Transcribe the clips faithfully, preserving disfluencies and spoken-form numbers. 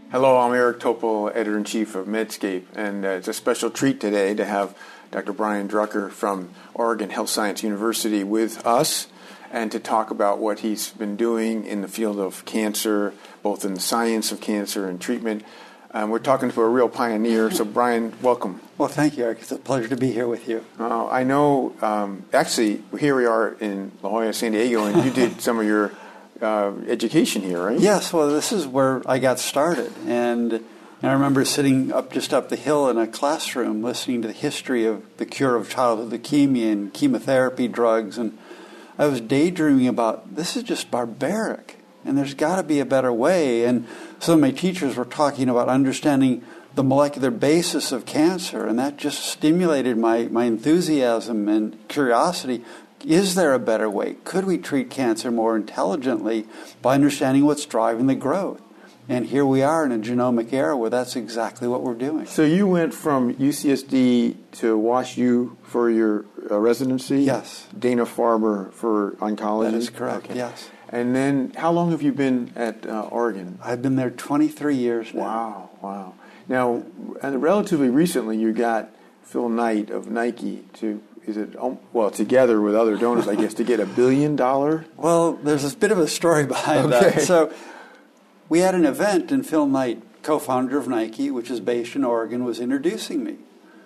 Hello, I'm Eric Topol, Editor-in-Chief of Medscape, and uh, it's a special treat today to have Doctor Brian Drucker from Oregon Health Science University with us and to talk about what he's been doing in the field of cancer, both in the science of cancer and treatment. Um, we're talking to a real pioneer, so Brian, welcome. Well, thank you, Eric. It's a pleasure to be here with you. Uh, I know, um, actually, here we are in La Jolla, San Diego, and you did some of your Uh, education here, right? Yes, well, this is where I got started. And, and I remember sitting up just up the hill in a classroom listening to the history of the cure of childhood leukemia and chemotherapy drugs. And I was daydreaming about, this is just barbaric, and there's got to be a better way. And some of my teachers were talking about understanding the molecular basis of cancer, and that just stimulated my, my enthusiasm and curiosity. Is there a better way? Could we treat cancer more intelligently by understanding what's driving the growth? And here we are in a genomic era where that's exactly what we're doing. So you went from U C S D to WashU for your uh, residency? Yes. Dana-Farber for oncology? That is correct, okay. Yes. And then how long have you been at uh, Oregon? I've been there twenty-three years now. Wow, wow. Now, and relatively recently you got Phil Knight of Nike to... Is it, well, together with other donors, I guess, to get a billion dollar? Well, there's a bit of a story behind okay. that. So we had an event, and Phil Knight, co-founder of Nike, which is based in Oregon, was introducing me.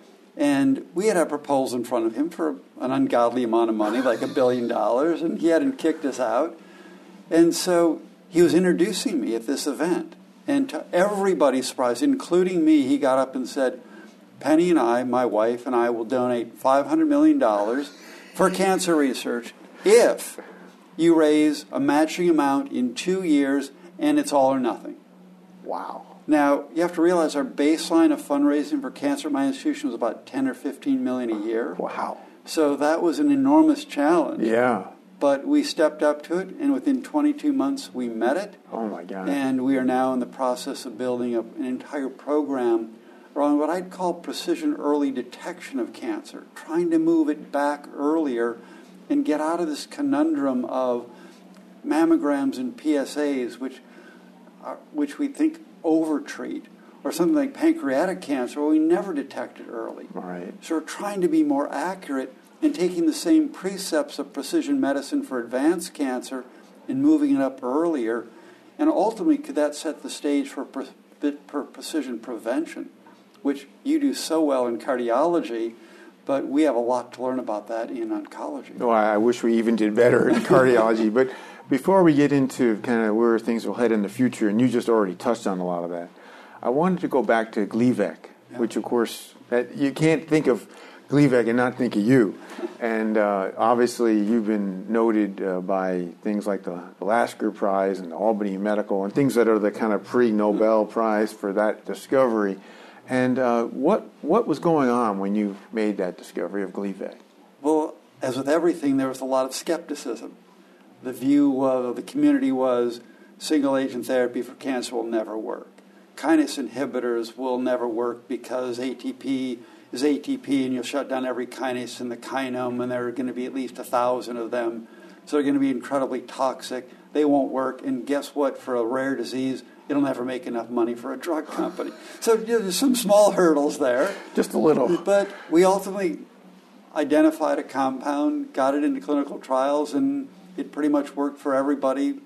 And we had a proposal in front of him for an ungodly amount of money, like a billion dollars, and he hadn't kicked us out. And so he was introducing me at this event. And to everybody's surprise, including me, he got up and said, Penny and I, my wife and I, will donate five hundred million dollars for cancer research if you raise a matching amount in two years and it's all or nothing. Wow. Now, you have to realize our baseline of fundraising for cancer at my institution was about ten or fifteen million a year. Wow. So that was an enormous challenge. Yeah. But we stepped up to it, and within twenty-two months we met it. Oh, my God. And we are now in the process of building up an entire program around what I'd call precision early detection of cancer, trying to move it back earlier and get out of this conundrum of mammograms and P S As, which are, which we think overtreat, or something like pancreatic cancer, where we never detect it early. Right. So we're trying to be more accurate and taking the same precepts of precision medicine for advanced cancer and moving it up earlier. And ultimately, could that set the stage for, pre- for precision prevention, which you do so well in cardiology, but we have a lot to learn about that in oncology. Well, I wish we even did better in cardiology. But before we get into kind of where things will head in the future, and you just already touched on a lot of that, I wanted to go back to Gleevec, yeah. which, of course, that you can't think of Gleevec and not think of you. And uh, obviously, you've been noted uh, by things like the Lasker Prize and the Albany Medical and things that are the kind of pre-Nobel Prize for that discovery. And uh, what what was going on when you made that discovery of Gleevec? Well, as with everything, there was a lot of skepticism. The view of the community was single-agent therapy for cancer will never work. Kinase inhibitors will never work because A T P is A T P, and you'll shut down every kinase in the kinome, and there are going to be at least a thousand of them. So they're going to be incredibly toxic. They won't work. And guess what? For a rare disease, it'll never make enough money for a drug company. So you know, there's some small hurdles there. Just a little. But we ultimately identified a compound, got it into clinical trials, and it pretty much worked for everybody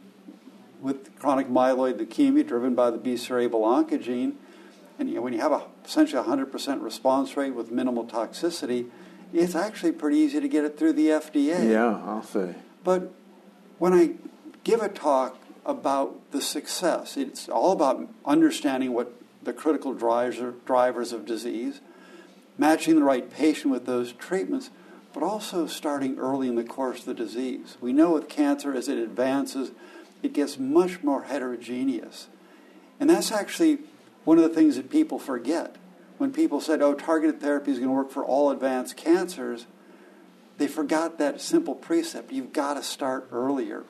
with chronic myeloid leukemia driven by the B cerebral oncogene. And you know, when you have a, essentially a one hundred percent response rate with minimal toxicity, it's actually pretty easy to get it through the F D A. Yeah, I'll say. But when I give a talk about the success, it's all about understanding what the critical drivers are, drivers of disease, matching the right patient with those treatments, but also starting early in the course of the disease. We know with cancer, as it advances, it gets much more heterogeneous. And that's actually one of the things that people forget. When people said, oh, targeted therapy is going to work for all advanced cancers, they forgot that simple precept. You've got to start earlier.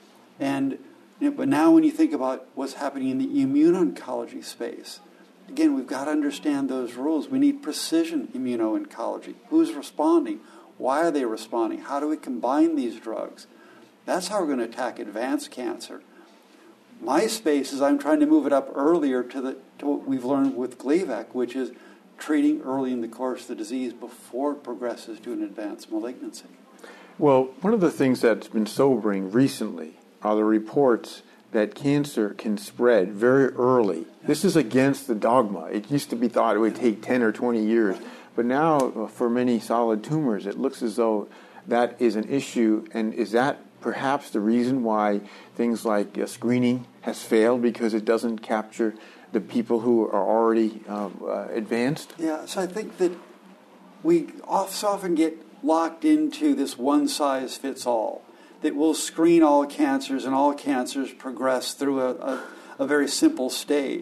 And you know, but now when you think about what's happening in the immune oncology space, again, we've got to understand those rules. We need precision immuno-oncology. Who's responding? Why are they responding? How do we combine these drugs? That's how we're going to attack advanced cancer. my space is I'm trying to move it up earlier to the to what we've learned with Gleevec, which is treating early in the course of the disease before it progresses to an advanced malignancy. Well, one of the things that's been sobering recently are the reports that cancer can spread very early. This is against the dogma. It used to be thought it would take ten or twenty years, but now for many solid tumors, it looks as though that is an issue. And is that perhaps the reason why things like uh, screening has failed, because it doesn't capture the people who are already uh, uh, advanced? Yeah, so I think that we often get locked into this one-size-fits-all, that will screen all cancers and all cancers progress through a, a, a very simple stage.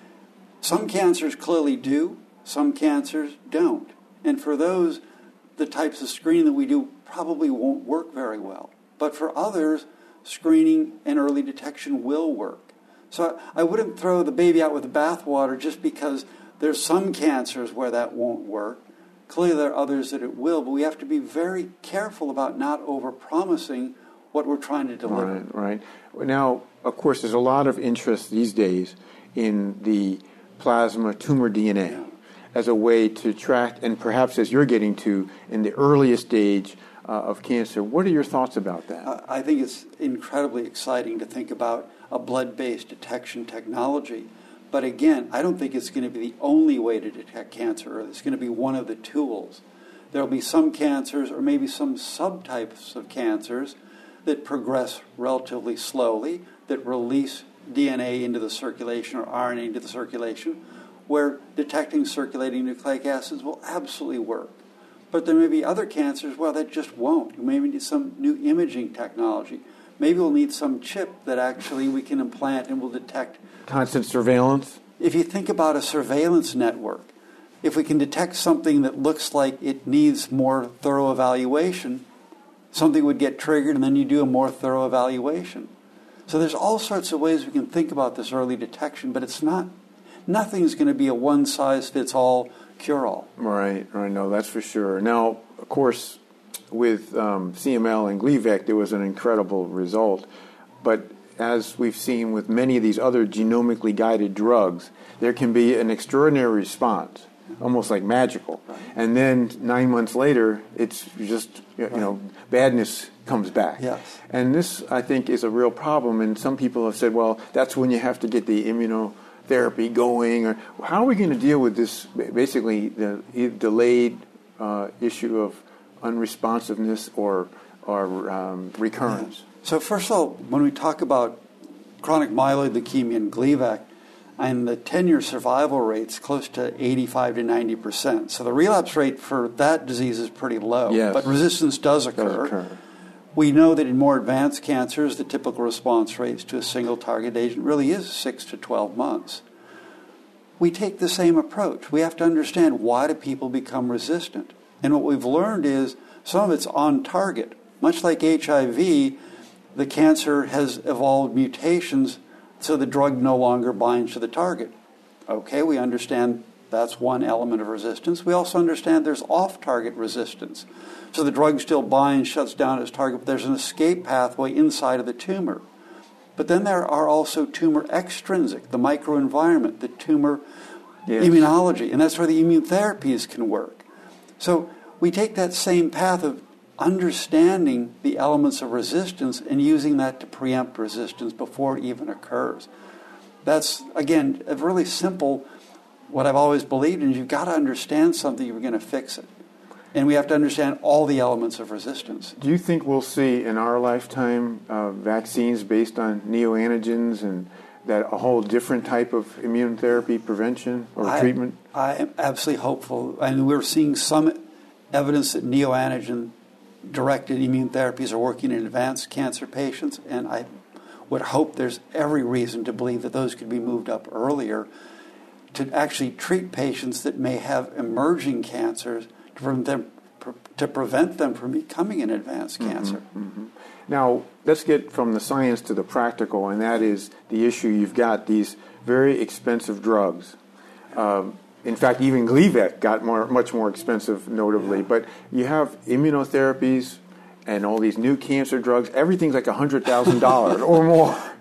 Some cancers clearly do, some cancers don't. And for those, the types of screening that we do probably won't work very well. But for others, screening and early detection will work. So I wouldn't throw the baby out with the bathwater just because there's some cancers where that won't work. Clearly there are others that it will, but we have to be very careful about not overpromising what we're trying to deliver. Right, right. Now, of course, there's a lot of interest these days in the plasma tumor D N A Yeah. as a way to track, and perhaps as you're getting to, in the earliest stage uh, of cancer. What are your thoughts about that? I think it's incredibly exciting to think about a blood-based detection technology. But again, I don't think it's going to be the only way to detect cancer early. It's going to be one of the tools. There will be some cancers, or maybe some subtypes of cancers, that progress relatively slowly, that release D N A into the circulation or R N A into the circulation, where detecting circulating nucleic acids will absolutely work. But there may be other cancers, well, that just won't. You may need some new imaging technology. Maybe we'll need some chip that actually we can implant and will detect. Constant surveillance? If you think about a surveillance network, if we can detect something that looks like it needs more thorough evaluation, something would get triggered and then you do a more thorough evaluation. So there's all sorts of ways we can think about this early detection, but it's not, nothing's going to be a one-size-fits-all cure-all. Right, right, no, that's for sure. Now, of course, with um, C M L and Gleevec, there was an incredible result. But as we've seen with many of these other genomically guided drugs, there can be an extraordinary response, almost like magical. Right. And then nine months later, it's just, you know, badness comes back. Yes. And this, I think, is a real problem. And some people have said, well, that's when you have to get the immunotherapy going. Or how are we going to deal with this, basically, the delayed uh, issue of unresponsiveness or, or um, recurrence? So first of all, when we talk about chronic myeloid leukemia and Gleevec, and the ten-year survival rate's close to eighty-five to ninety percent. So the relapse rate for that disease is pretty low. Yes. But resistance does occur. Does occur. We know that in more advanced cancers, the typical response rates to a single target agent really is six to twelve months. We take the same approach. We have to understand, why do people become resistant? And what we've learned is some of it's on target. Much like H I V, the cancer has evolved mutations so the drug no longer binds to the target. Okay, we understand that's one element of resistance. We also understand there's off-target resistance. So the drug still binds, shuts down its target, but there's an escape pathway inside of the tumor. But then there are also tumor extrinsic, the microenvironment, the tumor yes. immunology, and that's where the immune therapies can work. So we take that same path of understanding the elements of resistance and using that to preempt resistance before it even occurs. That's, again, a really simple, what I've always believed in, is you've got to understand something if you're going to fix it. And we have to understand all the elements of resistance. Do you think we'll see in our lifetime uh, vaccines based on neoantigens and that a whole different type of immune therapy prevention or I, treatment? I am absolutely hopeful. And we're seeing some evidence that neoantigen directed immune therapies are working in advanced cancer patients, and I would hope there's every reason to believe that those could be moved up earlier to actually treat patients that may have emerging cancers to prevent them, to prevent them from becoming an advanced cancer. Mm-hmm, mm-hmm. Now, let's get from the science to the practical, and that is the issue. You've got these very expensive drugs. Um, In fact, even Gleevec got more, much more expensive, notably. Yeah. But you have immunotherapies and all these new cancer drugs. Everything's like one hundred thousand dollars or more.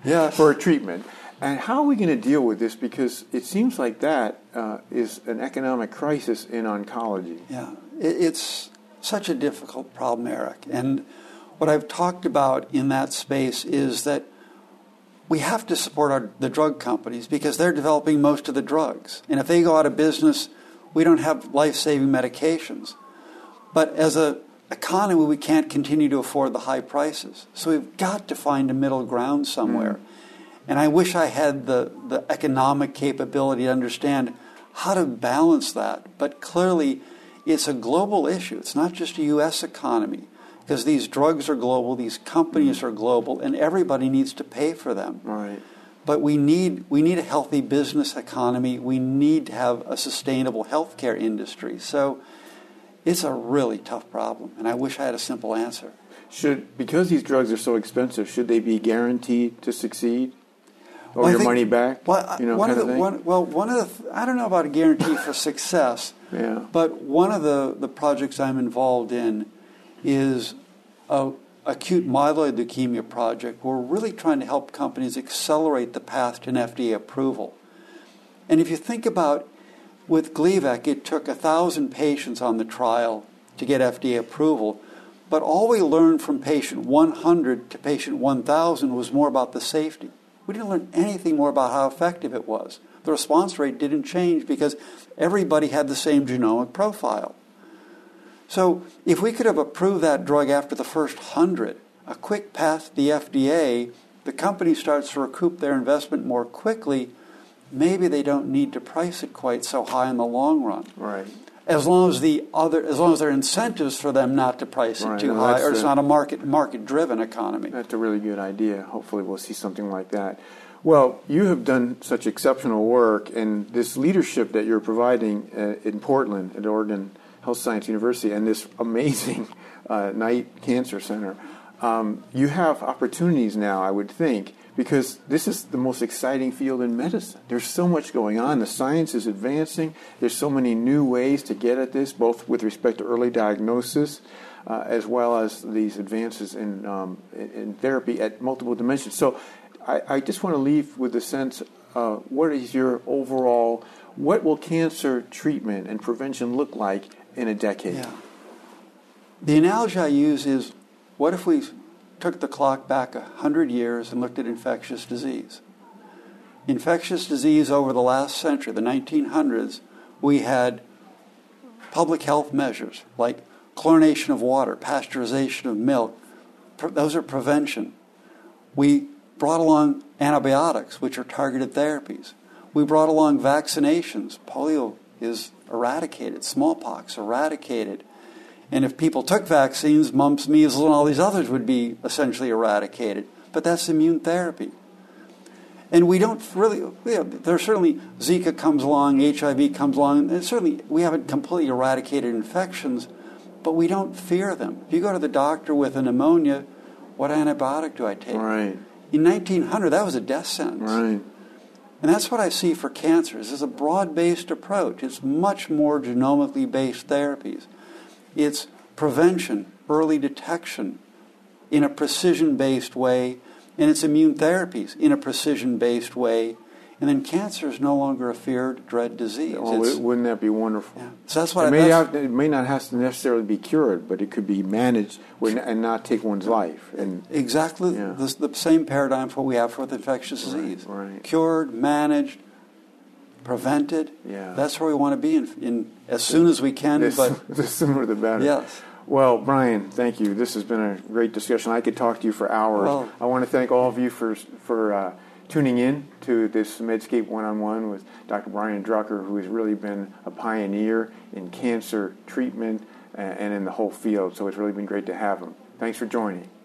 yes. for a treatment. And how are we going to deal with this? Because it seems like that uh, is an economic crisis in oncology. Yeah, it's such a difficult problem, Eric. And what I've talked about in that space is that we have to support our, the drug companies because they're developing most of the drugs. And if they go out of business, we don't have life-saving medications. But as an economy, we can't continue to afford the high prices. So we've got to find a middle ground somewhere. Mm. And I wish I had the, the economic capability to understand how to balance that. But clearly, it's a global issue. It's not just a U S economy. Because these drugs are global, these companies are global, and everybody needs to pay for them. Right. But we need we need a healthy business economy. We need to have a sustainable healthcare industry. So it's a really tough problem, and I wish I had a simple answer. Should, because these drugs are so expensive, should they be guaranteed to succeed? Or well, your think, money back? Well, you know, one kind of the, of thing? One, well, one of the, I don't know about a guarantee for success, yeah. but one of the, the projects I'm involved in is a acute myeloid leukemia project. We're really trying to help companies accelerate the path to an F D A approval. And if you think about, with Gleevec, it took one thousand patients on the trial to get F D A approval, but all we learned from patient one hundred to patient one thousand was more about the safety. We didn't learn anything more about how effective it was. The response rate didn't change because everybody had the same genomic profile. So if we could have approved that drug after the first hundred, a quick path to the F D A, the company starts to recoup their investment more quickly, maybe they don't need to price it quite so high in the long run. Right. As long as the other, as long as there are incentives for them not to price it right. too well, high, or it's a, not a market market driven economy. That's a really good idea. Hopefully, we'll see something like that. Well, you have done such exceptional work, and this leadership that you're providing uh, in Portland at Oregon Health Science University, and this amazing uh, Knight Cancer Center. Um, you have opportunities now, I would think, because this is the most exciting field in medicine. There's so much going on. The science is advancing. There's so many new ways to get at this, both with respect to early diagnosis uh, as well as these advances in, um, in, in therapy at multiple dimensions. So I, I just want to leave with the sense, uh, what is your overall, what will cancer treatment and prevention look like in a decade? Yeah. The analogy I use is, what if we took the clock back a hundred years and looked at infectious disease? Infectious disease over the last century, the nineteen hundreds, we had public health measures like chlorination of water, pasteurization of milk. Those are prevention. We brought along antibiotics, which are targeted therapies. We brought along vaccinations. Polio is eradicated, smallpox eradicated. And if people took vaccines, mumps, measles, and all these others would be essentially eradicated. But that's immune therapy. And we don't really, you know, there's certainly Zika comes along, H I V comes along, and certainly we haven't completely eradicated infections, but we don't fear them. If you go to the doctor with a pneumonia, what antibiotic do I take? Right. In nineteen hundred, that was a death sentence. Right. And that's what I see for cancers. It's a broad-based approach. It's much more genomically based therapies. It's prevention, early detection in a precision-based way, and it's immune therapies in a precision-based way. And then cancer is no longer a feared, dread disease. Oh, it's, wouldn't that be wonderful? Yeah. So that's what it, I, may that's, have, it may not have to necessarily be cured, but it could be managed and not take one's life. And exactly yeah. the, the same paradigm for what we have for with infectious disease. Right, right. Cured, managed, prevented. Yeah. That's where we want to be in, in as soon as we can. This, but the sooner the better. Yes. Well, Brian, thank you. This has been a great discussion. I could talk to you for hours. Well, I want to thank all of you for for uh, tuning in to this Medscape One-on-One with Doctor Brian Drucker, who has really been a pioneer in cancer treatment and in the whole field. So it's really been great to have him. Thanks for joining.